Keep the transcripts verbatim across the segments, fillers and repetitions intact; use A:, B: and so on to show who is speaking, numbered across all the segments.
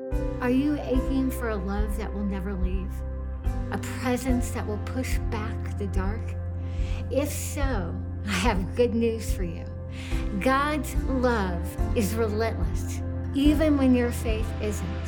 A: Are you aching for a love that will never leave? A presence that will push back the dark? If so, I have good news for you. God's love is relentless, even when your faith isn't.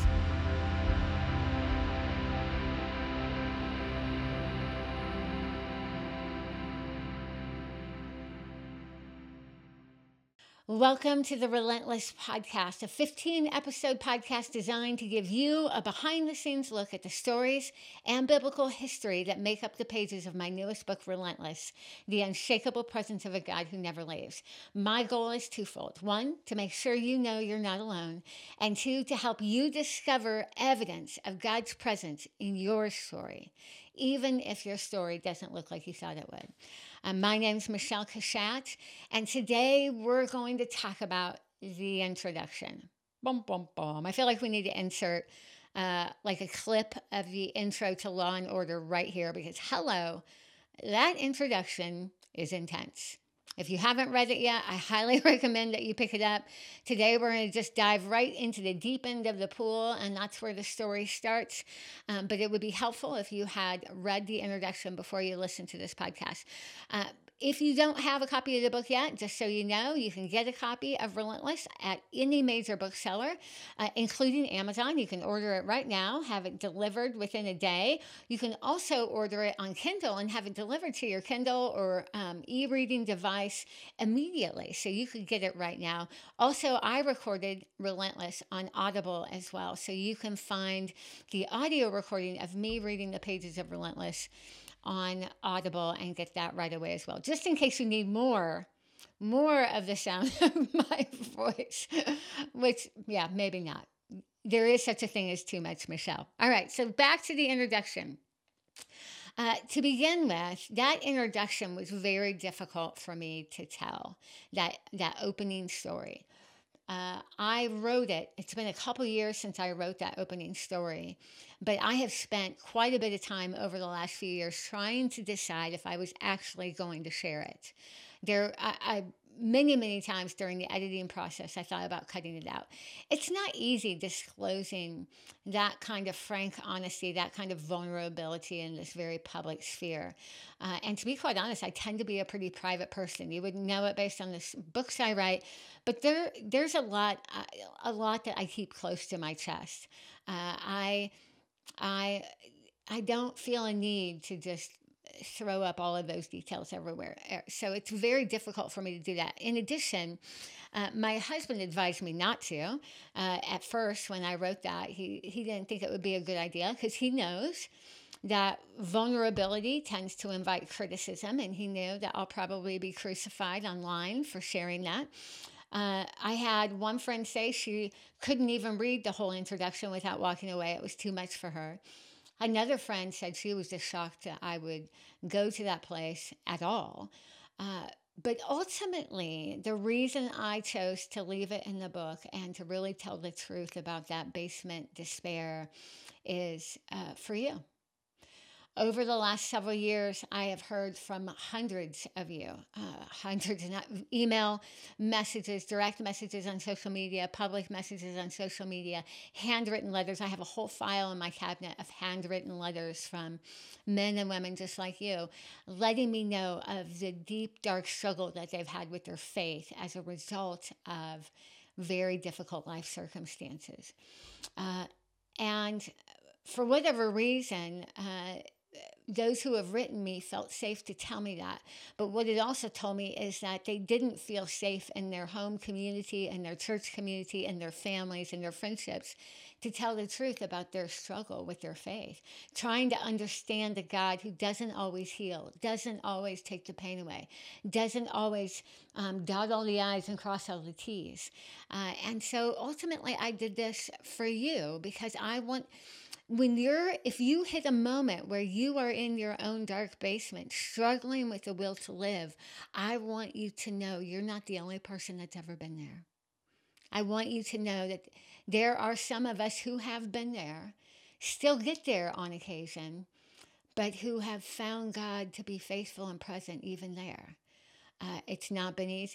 A: Welcome to the Relentless Podcast, a fifteen episode podcast designed to give you a behind the scenes look at the stories and biblical history that make up the pages of my newest book, Relentless, The Unshakable Presence of a God Who Never Leaves. My goal is twofold. One, to make sure you know you're not alone, and two, to help you discover evidence of God's presence in your story, even if your story doesn't look like you thought it would. Um, my name is Michelle Kashat, and today we're going to talk about the introduction. Bum, bum, bum. I feel like we need to insert uh, like a clip of the intro to Law and Order right here because, hello, that introduction is intense. If you haven't read it yet, I highly recommend that you pick it up. Today, we're going to just dive right into the deep end of the pool, and that's where the story starts. Um, but it would be helpful if you had read the introduction before you listen to this podcast. Uh, If you don't have a copy of the book yet, just so you know, you can get a copy of Relentless at any major bookseller, uh, including Amazon. You can order it right now, have it delivered within a day. You can also order it on Kindle and have it delivered to your Kindle or um, e-reading device immediately. So you could get it right now. Also, I recorded Relentless on Audible as well. So you can find the audio recording of me reading the pages of Relentless on Audible and get that right away as well. Just in case you need more, more of the sound of my voice, which, yeah, maybe not. There is such a thing as too much, Michelle. All right, so back to the introduction. Uh, to begin with, that introduction was very difficult for me to tell, that, that opening story. Uh, I wrote it. It's been a couple years since I wrote that opening story, but I have spent quite a bit of time over the last few years trying to decide if I was actually going to share it. There, I, I many, many times during the editing process, I thought about cutting it out. It's not easy disclosing that kind of frank honesty, that kind of vulnerability in this very public sphere. Uh, and to be quite honest, I tend to be a pretty private person. You would know it based on the books I write, but there, there's a lot, uh, a lot that I keep close to my chest. Uh, I, I, I don't feel a need to just throw up all of those details everywhere. Er, So it's very difficult for me to do that. In addition, uh, my husband advised me not to. Uh, at first, when I wrote that, he, he didn't think it would be a good idea because he knows that vulnerability tends to invite criticism, and he knew that I'll probably be crucified online for sharing that. Uh, I had one friend say she couldn't even read the whole introduction without walking away. It was too much for her. Another friend said she was just shocked that I would go to that place at all. Uh, but ultimately, the reason I chose to leave it in the book and to really tell the truth about that basement despair is uh, for you. Over the last several years, I have heard from hundreds of you, uh, hundreds of email messages, direct messages on social media, public messages on social media, handwritten letters. I have a whole file in my cabinet of handwritten letters from men and women just like you, letting me know of the deep, dark struggle that they've had with their faith as a result of very difficult life circumstances. Uh, and for whatever reason, uh, those who have written me felt safe to tell me that. But what it also told me is that they didn't feel safe in their home community, in their church community, in their families, in their friendships to tell the truth about their struggle with their faith, trying to understand a God who doesn't always heal, doesn't always take the pain away, doesn't always um, dot all the I's and cross all the T's. Uh, and so ultimately, I did this for you because I want when you're, if you hit a moment where you are in your own dark basement, struggling with the will to live, I want you to know you're not the only person that's ever been there. I want you to know that there are some of us who have been there, still get there on occasion, but who have found God to be faithful and present even there. Uh, it's not been easy.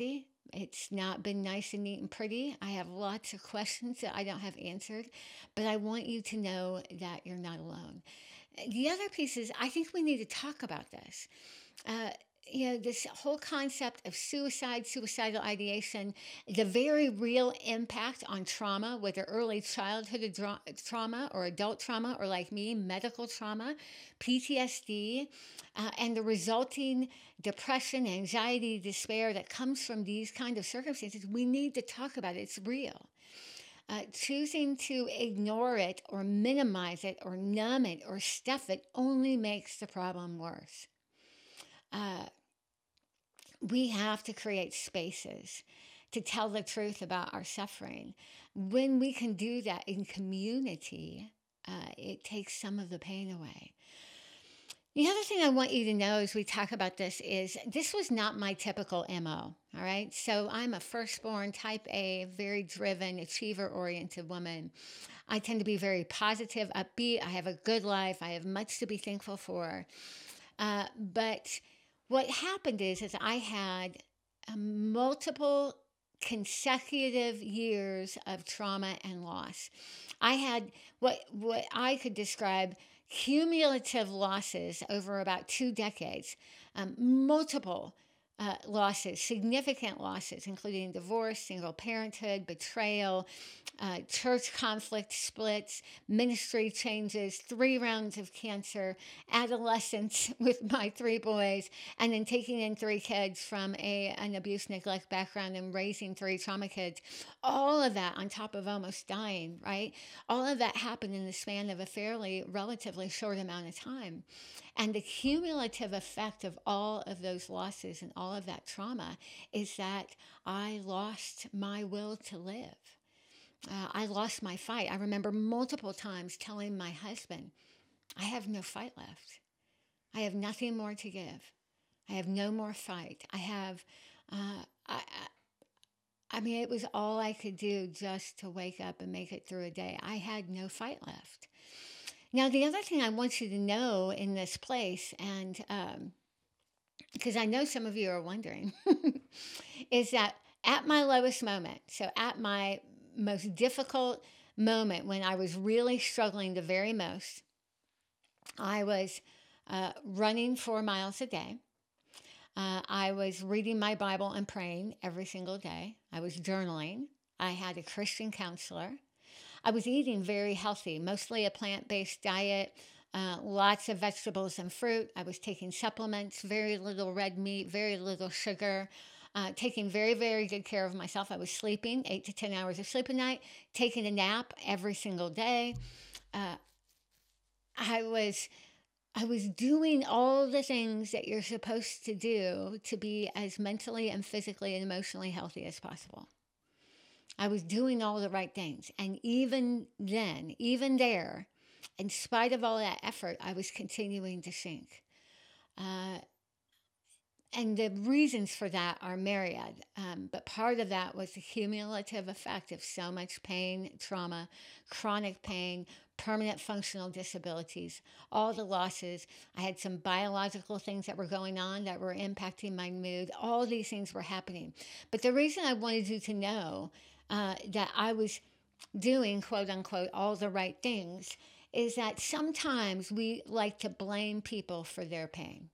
A: It's not been nice and neat and pretty. I have lots of questions that I don't have answered, but I want you to know that you're not alone. The other piece is I think we need to talk about this. Uh, you know, this whole concept of suicide, suicidal ideation, the very real impact on trauma, whether early childhood dra- trauma or adult trauma, or like me, medical trauma, P T S D, uh, and the resulting depression, anxiety, despair that comes from these kind of circumstances. We need to talk about it. It's real. Uh, choosing to ignore it or minimize it or numb it or stuff it only makes the problem worse. Uh, we have to create spaces to tell the truth about our suffering. When we can do that in community, uh, it takes some of the pain away. The other thing I want you to know as we talk about this is this was not my typical M O, all right? So I'm a firstborn, type A, very driven, achiever oriented woman. I tend to be very positive, upbeat. I have a good life. I have much to be thankful for. Uh, but what happened is, is I had uh, multiple consecutive years of trauma and loss. I had what what I could describe cumulative losses over about two decades, um, multiple uh, losses, significant losses, including divorce, single parenthood, betrayal, uh, church conflict, splits, ministry changes, three rounds of cancer, adolescence with my three boys, and then taking in three kids from a an abuse neglect background and raising three trauma kids. All of that on top of almost dying, right? All of that happened in the span of a fairly relatively short amount of time. And the cumulative effect of all of those losses and all of that trauma is that I lost my will to live. Uh, I lost my fight. I remember multiple times telling my husband, I have no fight left. I have nothing more to give. I have no more fight. I have, uh, I, I mean, it was all I could do just to wake up and make it through a day. I had no fight left. Now, the other thing I want you to know in this place, and um, because I know some of you are wondering, is that at my lowest moment, so at my most difficult moment when I was really struggling the very most, I was uh, running four miles a day. Uh, I was reading my Bible and praying every single day. I was journaling. I had a Christian counselor. I was eating very healthy, mostly a plant-based diet, uh, lots of vegetables and fruit. I was taking supplements, very little red meat, very little sugar, uh, taking very, very good care of myself. I was sleeping eight to ten hours of sleep a night, taking a nap every single day. Uh, I was I was doing all the things that you're supposed to do to be as mentally and physically and emotionally healthy as possible. I was doing all the right things. And even then, even there, in spite of all that effort, I was continuing to sink. Uh, and the reasons for that are myriad. Um, but part of that was the cumulative effect of so much pain, trauma, chronic pain, permanent functional disabilities, all the losses. I had some biological things that were going on that were impacting my mood. All these things were happening. But the reason I wanted you to know uh, that I was doing, quote unquote, all the right things is that sometimes we like to blame people for their pain.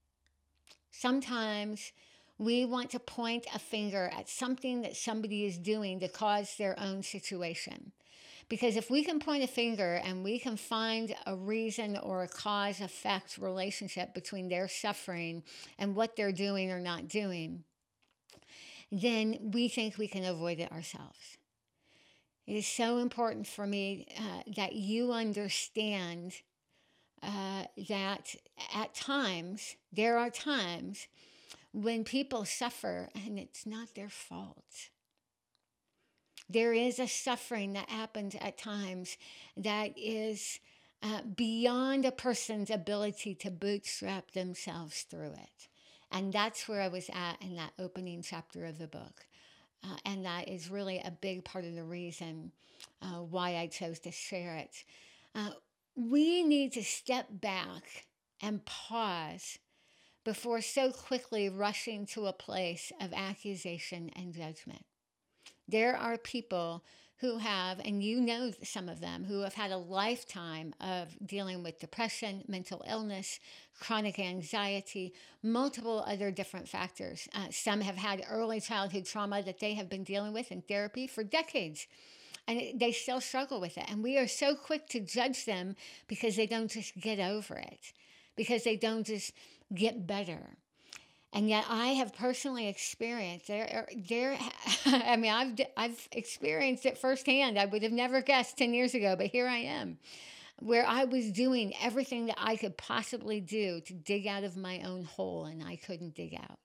A: Sometimes we want to point a finger at something that somebody is doing to cause their own situation. Because if we can point a finger and we can find a reason or a cause effect relationship between their suffering and what they're doing or not doing, then we think we can avoid it ourselves. It is so important for me uh, that you understand uh, that at times, there are times when people suffer and it's not their fault. There is a suffering that happens at times that is uh, beyond a person's ability to bootstrap themselves through it. And that's where I was at in that opening chapter of the book. Uh, and that is really a big part of the reason uh, why I chose to share it. Uh, we need to step back and pause before so quickly rushing to a place of accusation and judgment. There are people who have, and you know some of them, who have had a lifetime of dealing with depression, mental illness, chronic anxiety, multiple other different factors. Uh, some have had early childhood trauma that they have been dealing with in therapy for decades, and it, they still struggle with it. And we are so quick to judge them because they don't just get over it, because they don't just get better. And yet I have personally experienced there, there, I mean, I've, I've experienced it firsthand. I would have never guessed ten years ago, but here I am, where I was doing everything that I could possibly do to dig out of my own hole, and I couldn't dig out.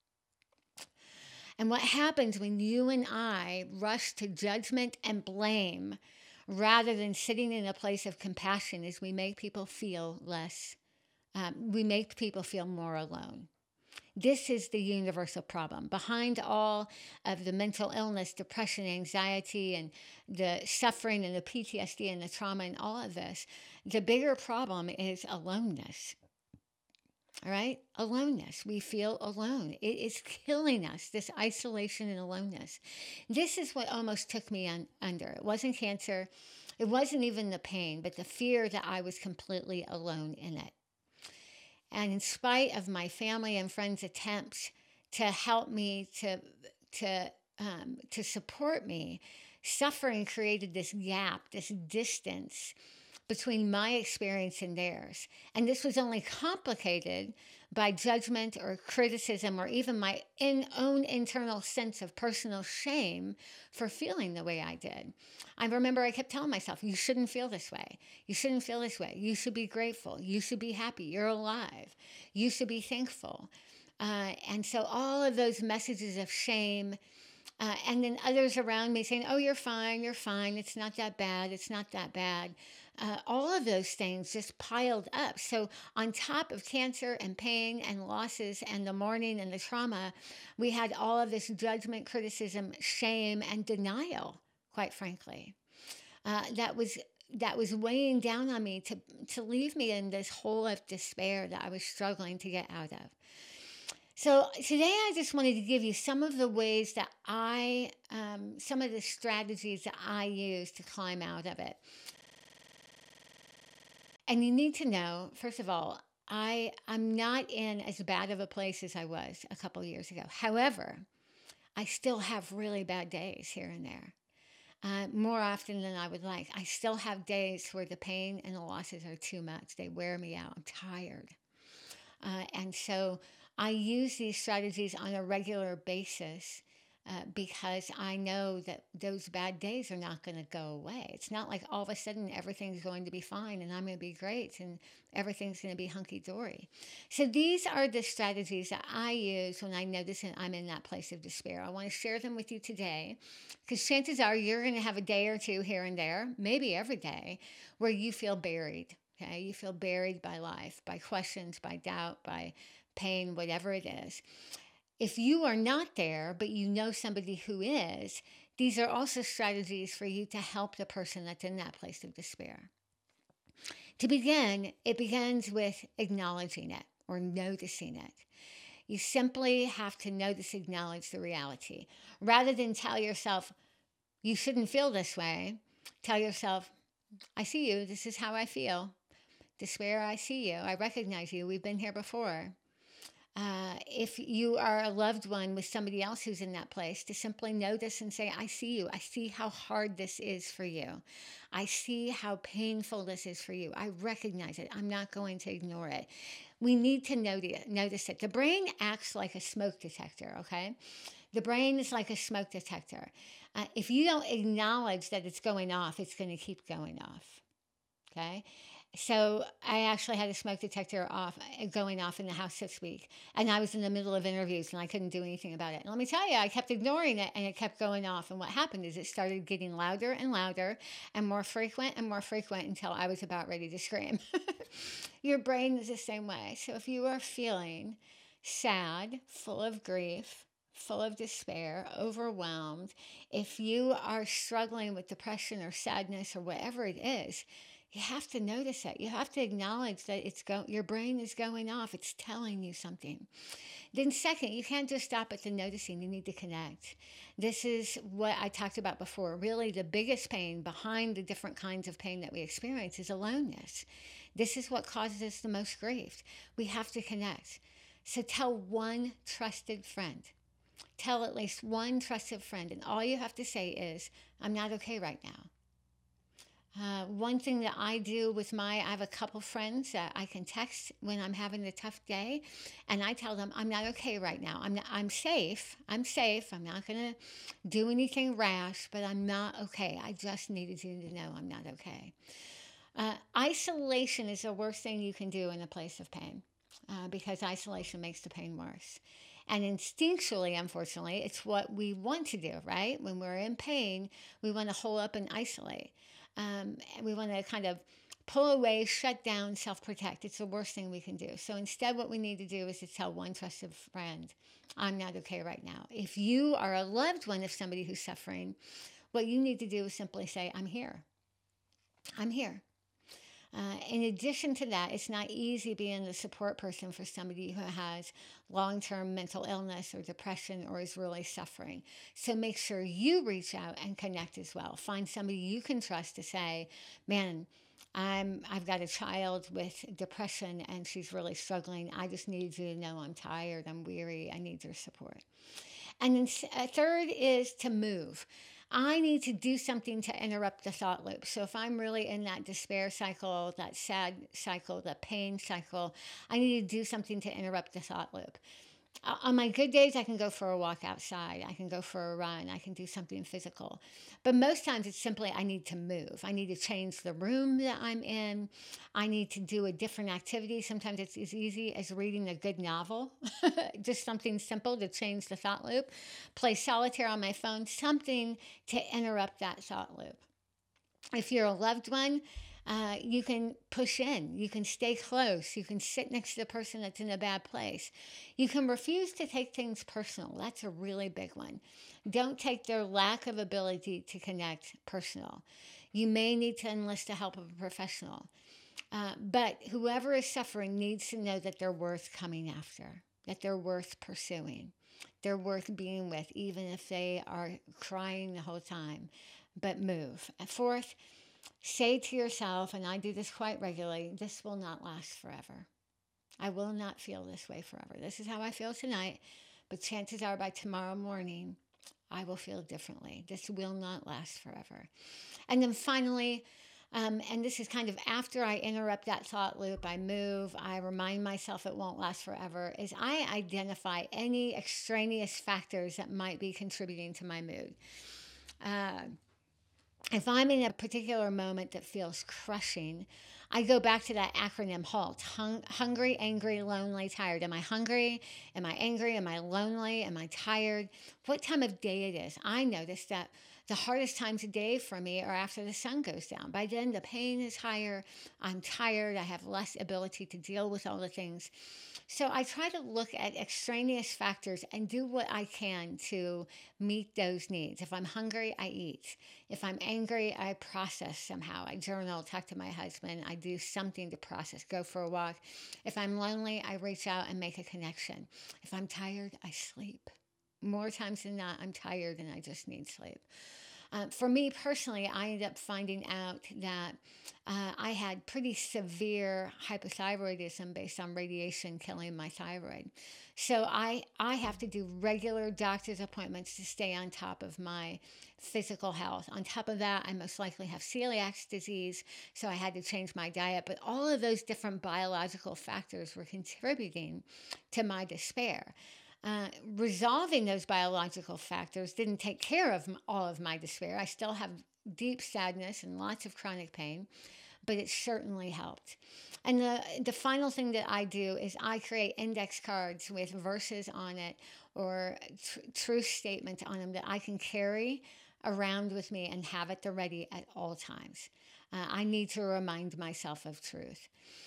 A: And what happens when you and I rush to judgment and blame rather than sitting in a place of compassion is we make people feel less, um, we make people feel more alone. This is the universal problem. Behind all of the mental illness, depression, anxiety, and the suffering and the P T S D and the trauma and all of this, the bigger problem is aloneness. All right? Aloneness. We feel alone. It is killing us, this isolation and aloneness. This is what almost took me un- under. It wasn't cancer. It wasn't even the pain, but the fear that I was completely alone in it. And in spite of my family and friends' attempts to help me, to, to, um, to support me, suffering created this gap, this distance between my experience and theirs. And this was only complicated by judgment or criticism or even my in, own internal sense of personal shame for feeling the way I did. I remember I kept telling myself, you shouldn't feel this way. You shouldn't feel this way. You should be grateful. You should be happy. You're alive. You should be thankful. Uh, and so all of those messages of shame, uh, and then others around me saying, oh, you're fine, you're fine. It's not that bad. It's not that bad. Uh, all of those things just piled up. So on top of cancer and pain and losses and the mourning and the trauma, we had all of this judgment, criticism, shame, and denial, quite frankly. Uh, that was that was weighing down on me to, to leave me in this hole of despair that I was struggling to get out of. So today I just wanted to give you some of the ways that I, um, some of the strategies that I use to climb out of it. And you need to know, first of all, I, I'm not in as bad of a place as I was a couple years ago. However, I still have really bad days here and there, uh, more often than I would like. I still have days where the pain and the losses are too much. They wear me out. I'm tired. Uh, and so I use these strategies on a regular basis uh, because I know that those bad days are not going to go away. It's not like all of a sudden everything's going to be fine and I'm going to be great and everything's going to be hunky-dory. So these are the strategies that I use when I notice that I'm in that place of despair. I want to share them with you today because chances are you're going to have a day or two here and there, maybe every day, where you feel buried. Okay, you feel buried by life, by questions, by doubt, by pain, whatever it is. If you are not there, but you know somebody who is, these are also strategies for you to help the person that's in that place of despair. To begin, it begins with acknowledging it or noticing it. You simply have to notice, acknowledge the reality. Rather than tell yourself, you shouldn't feel this way, tell yourself, I see you, this is how I feel. Despair, I see you, I recognize you, we've been here before. Uh, if you are a loved one with somebody else who's in that place, to simply notice and say, I see you. I see how hard this is for you. I see how painful this is for you. I recognize it. I'm not going to ignore it. We need to notice it. The brain acts like a smoke detector, okay? The brain is like a smoke detector. Uh, if you don't acknowledge that it's going off, it's going to keep going off, okay? So I actually had a smoke detector off, going off in the house this week, and I was in the middle of interviews and I couldn't do anything about it. And let me tell you, I kept ignoring it and it kept going off. And what happened is it started getting louder and louder and more frequent and more frequent until I was about ready to scream. Your brain is the same way. So if you are feeling sad, full of grief, full of despair, overwhelmed, if you are struggling with depression or sadness or whatever it is, You have to notice it. You have to acknowledge that it's go- your brain is going off. It's telling you something. Then, second, you can't just stop at the noticing. You need to connect. This is what I talked about before. Really, the biggest pain behind the different kinds of pain that we experience is aloneness. This is what causes us the most grief. We have to connect. So tell one trusted friend. Tell at least one trusted friend, and all you have to say is, I'm not okay right now. Uh, one thing that I do with my, I have a couple friends that I can text when I'm having a tough day, and I tell them I'm not okay right now. I'm not, I'm safe. I'm safe. I'm not gonna do anything rash, but I'm not okay. I just needed you to know I'm not okay. Uh, isolation is the worst thing you can do in a place of pain, uh, because isolation makes the pain worse. And instinctually, unfortunately, it's what we want to do, right? When we're in pain, we want to hole up and isolate. Um, and we want to kind of pull away, shut down, self protect. It's the worst thing we can do. So instead, what we need to do is to tell one trusted friend, I'm not okay right now. If you are a loved one of somebody who's suffering, what you need to do is simply say, I'm here. I'm here. Uh, in addition to that, it's not easy being the support person for somebody who has long-term mental illness or depression or is really suffering. So make sure you reach out and connect as well. Find somebody you can trust to say, man, I'm, I've got a child with depression and she's really struggling. I just need you to know I'm tired, I'm weary, I need your support. And then uh, third is to move. I need to do something to interrupt the thought loop. So if I'm really in that despair cycle, that sad cycle, that pain cycle, I need to do something to interrupt the thought loop. Uh, On my good days, I can go for a walk outside. I can go for a run. I can do something physical. But most times it's simply I need to move. I need to change the room that I'm in. I need to do a different activity. Sometimes it's as easy as reading a good novel, just something simple to change the thought loop. Play solitaire on my phone, something to interrupt that thought loop. If you're a loved one, uh, you can push in, you can stay close, you can sit next to the person that's in a bad place. You can refuse to take things personal. That's a really big one. Don't take their lack of ability to connect personal. You may need to enlist the help of a professional. Uh, but whoever is suffering needs to know that they're worth coming after, that they're worth pursuing, they're worth being with, even if they are crying the whole time. But move. And fourth, say to yourself, and I do this quite regularly, this will not last forever. I will not feel this way forever. This is how I feel tonight, but chances are by tomorrow morning, I will feel differently. This will not last forever. And then finally, um, and this is kind of after I interrupt that thought loop, I move, I remind myself it won't last forever, is I identify any extraneous factors that might be contributing to my mood. Uh, If I'm in a particular moment that feels crushing, I go back to that acronym HALT. Hung, hungry, angry, lonely, tired. Am I hungry? Am I angry? Am I lonely? Am I tired? What time of day it is? I notice that the hardest times of day for me are after the sun goes down. By then, the pain is higher. I'm tired. I have less ability to deal with all the things. So I try to look at extraneous factors and do what I can to meet those needs. If I'm hungry, I eat. If I'm angry, I process somehow. I journal, talk to my husband. I do something to process, go for a walk. If I'm lonely, I reach out and make a connection. If I'm tired, I sleep. More times than not, I'm tired and I just need sleep. Uh, for me personally, I ended up finding out that uh, I had pretty severe hypothyroidism based on radiation killing my thyroid. So I, I have to do regular doctor's appointments to stay on top of my physical health. On top of that, I most likely have celiac disease, so I had to change my diet. But all of those different biological factors were contributing to my despair. Uh, resolving those biological factors didn't take care of m- all of my despair. I still have deep sadness and lots of chronic pain, but it certainly helped. And the, the final thing that I do is I create index cards with verses on it or tr- truth statements on them that I can carry around with me and have at the ready at all times. Uh, I need to remind myself of truth.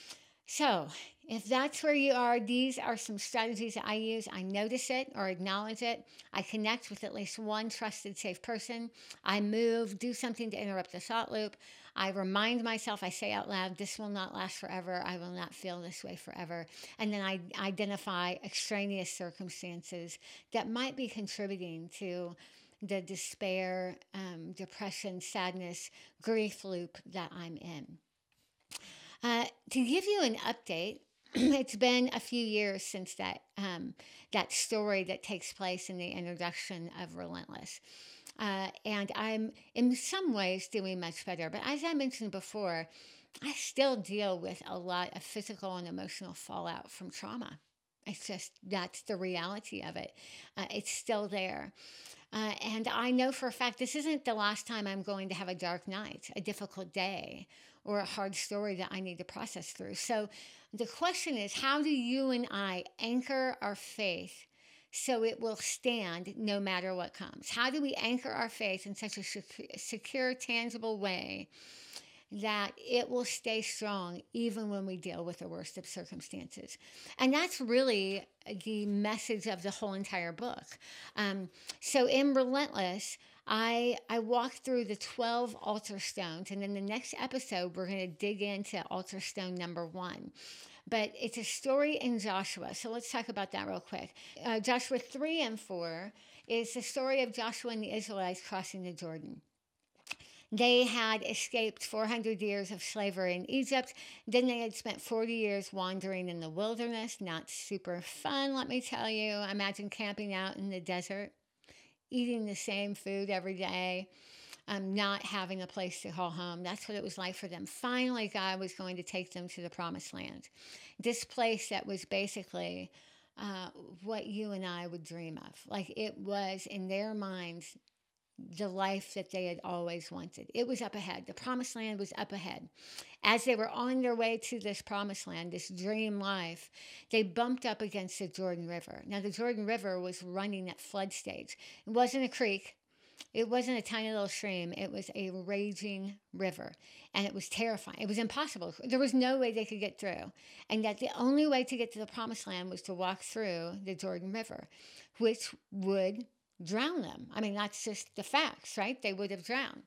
A: So, if that's where you are, these are some strategies that I use. I notice it or acknowledge it. I connect with at least one trusted, safe person. I move, do something to interrupt the thought loop. I remind myself, I say out loud, this will not last forever. I will not feel this way forever. And then I identify extraneous circumstances that might be contributing to the despair, um, depression, sadness, grief loop that I'm in. Uh, to give you an update, it's been a few years since that um, that story that takes place in the introduction of Relentless. Uh, and I'm in some ways doing much better. But as I mentioned before, I still deal with a lot of physical and emotional fallout from trauma. It's just that's the reality of it. Uh, it's still there. Uh, and I know for a fact this isn't the last time I'm going to have a dark night, a difficult day, or a hard story that I need to process through. So the question is, how do you and I anchor our faith so it will stand no matter what comes? How do we anchor our faith in such a secure, tangible way that it will stay strong even when we deal with the worst of circumstances? And that's really the message of the whole entire book. Um, so in Relentless, I I walk through the twelve altar stones, and in the next episode, we're going to dig into altar stone number one. But it's a story in Joshua, so let's talk about that real quick. Uh, Joshua three and four is the story of Joshua and the Israelites crossing the Jordan. They had escaped four hundred years of slavery in Egypt. Then they had spent forty years wandering in the wilderness. Not super fun, let me tell you. Imagine camping out in the desert, eating the same food every day, um, not having a place to call home. That's what it was like for them. Finally, God was going to take them to the promised land. This place that was basically uh, what you and I would dream of. Like it was in their minds the life that they had always wanted. It was up ahead. The promised land was up ahead. As they were on their way to this promised land, this dream life, they bumped up against the Jordan River. Now, the Jordan River was running at flood stage. It wasn't a creek. It wasn't a tiny little stream. It was a raging river, and it was terrifying. It was impossible. There was no way they could get through, and that the only way to get to the promised land was to walk through the Jordan River, which would drown them. I mean, that's just the facts, right? They would have drowned.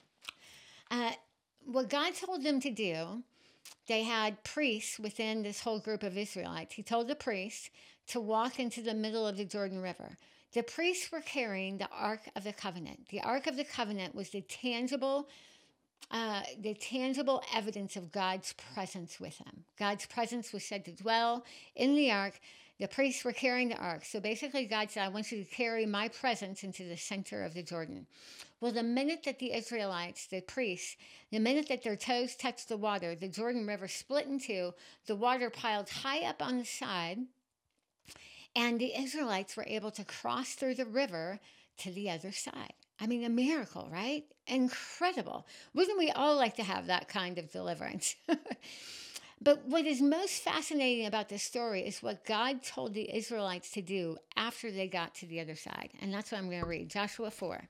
A: Uh, what God told them to do, they had priests within this whole group of Israelites. He told the priests to walk into the middle of the Jordan River. The priests were carrying the Ark of the Covenant. The Ark of the Covenant was the tangible, uh, the tangible evidence of God's presence with them. God's presence was said to dwell in the Ark. The priests were carrying the ark. So basically, God said, I want you to carry my presence into the center of the Jordan. Well, the minute that the Israelites, the priests, the minute that their toes touched the water, the Jordan River split in two, the water piled high up on the side, and the Israelites were able to cross through the river to the other side. I mean, a miracle, right? Incredible. Wouldn't we all like to have that kind of deliverance? But what is most fascinating about this story is what God told the Israelites to do after they got to the other side. And that's what I'm going to read. Joshua four.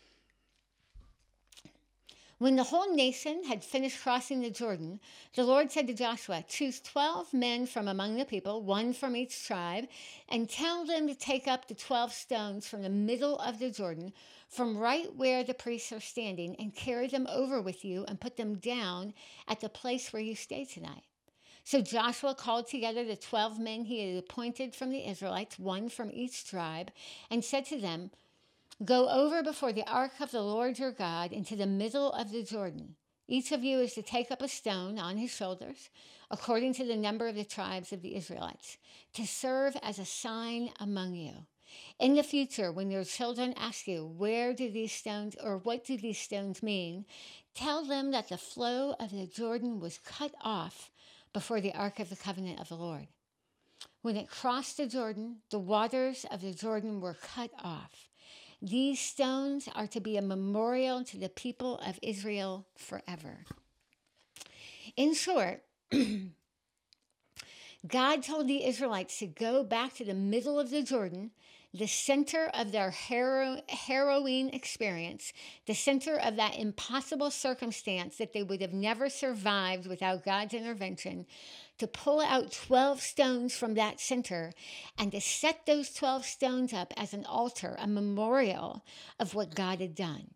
A: When the whole nation had finished crossing the Jordan, the Lord said to Joshua, choose twelve men from among the people, one from each tribe, and tell them to take up the twelve stones from the middle of the Jordan, from right where the priests are standing, and carry them over with you and put them down at the place where you stay tonight. So Joshua called together the twelve men he had appointed from the Israelites, one from each tribe, and said to them, go over before the ark of the Lord your God into the middle of the Jordan. Each of you is to take up a stone on his shoulders, according to the number of the tribes of the Israelites, to serve as a sign among you. In the future, when your children ask you, where do these stones, or what do these stones mean, tell them that the flow of the Jordan was cut off before the Ark of the Covenant of the Lord. When it crossed the Jordan, the waters of the Jordan were cut off. These stones are to be a memorial to the people of Israel forever. In short, God told the Israelites to go back to the middle of the Jordan, the center of their harrow, harrowing experience, the center of that impossible circumstance that they would have never survived without God's intervention, to pull out twelve stones from that center and to set those twelve stones up as an altar, a memorial of what God had done.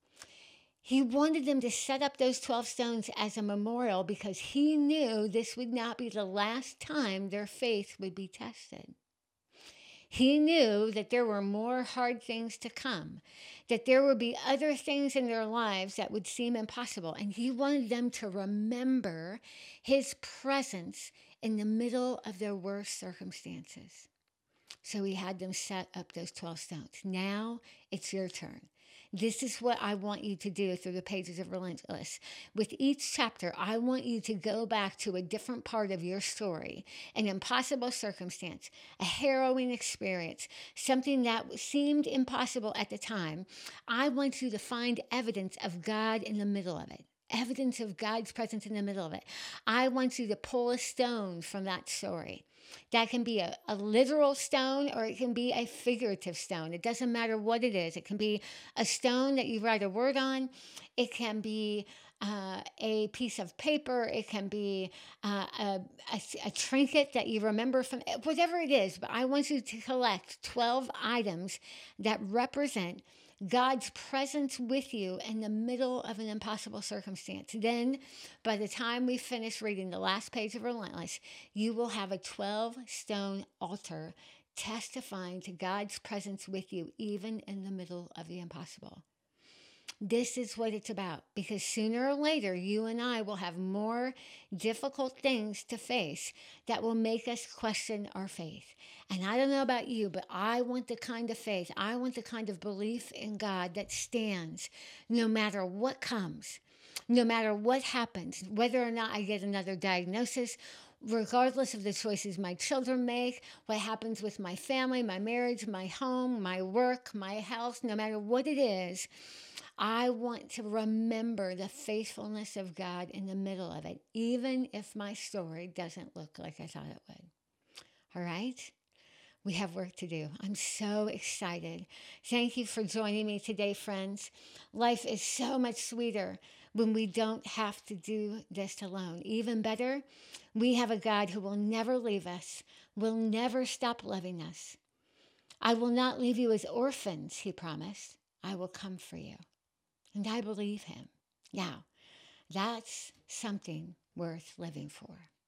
A: He wanted them to set up those twelve stones as a memorial because he knew this would not be the last time their faith would be tested. He knew that there were more hard things to come, that there would be other things in their lives that would seem impossible, and he wanted them to remember his presence in the middle of their worst circumstances. So he had them set up those twelve stones. Now it's your turn. This is what I want you to do through the pages of Relentless. With each chapter, I want you to go back to a different part of your story, an impossible circumstance, a harrowing experience, something that seemed impossible at the time. I want you to find evidence of God in the middle of it. Evidence of God's presence in the middle of it. I want you to pull a stone from that story. That can be a, a literal stone or it can be a figurative stone. It doesn't matter what it is. It can be a stone that you write a word on. It can be uh, a piece of paper. It can be uh, a, a, a trinket that you remember from, whatever it is. But I want you to collect twelve items that represent God's presence with you in the middle of an impossible circumstance. Then, by the time we finish reading the last page of Relentless, you will have a twelve-stone altar testifying to God's presence with you, even in the middle of the impossible. This is what it's about, because sooner or later, you and I will have more difficult things to face that will make us question our faith. And I don't know about you, but I want the kind of faith, I want the kind of belief in God that stands no matter what comes, no matter what happens, whether or not I get another diagnosis, regardless of the choices my children make, what happens with my family, my marriage, my home, my work, my health, no matter what it is, I want to remember the faithfulness of God in the middle of it, even if my story doesn't look like I thought it would. All right? We have work to do. I'm so excited. Thank you for joining me today, friends. Life is so much sweeter when we don't have to do this alone. Even better, we have a God who will never leave us, will never stop loving us. I will not leave you as orphans, he promised. I will come for you. And I believe him. Now, that's something worth living for.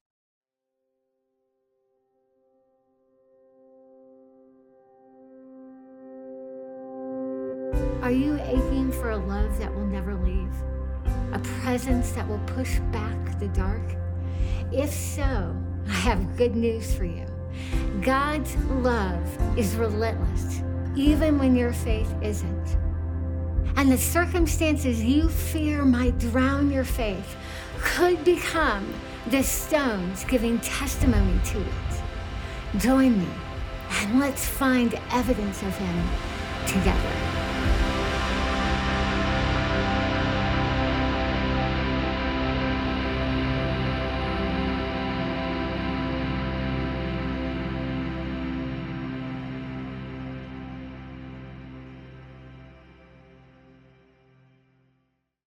A: Are you aching for a love that will never leave? A presence that will push back the dark? If so, I have good news for you. God's love is relentless, even when your faith isn't. And the circumstances you fear might drown your faith could become the stones giving testimony to it. Join me and let's find evidence of him together.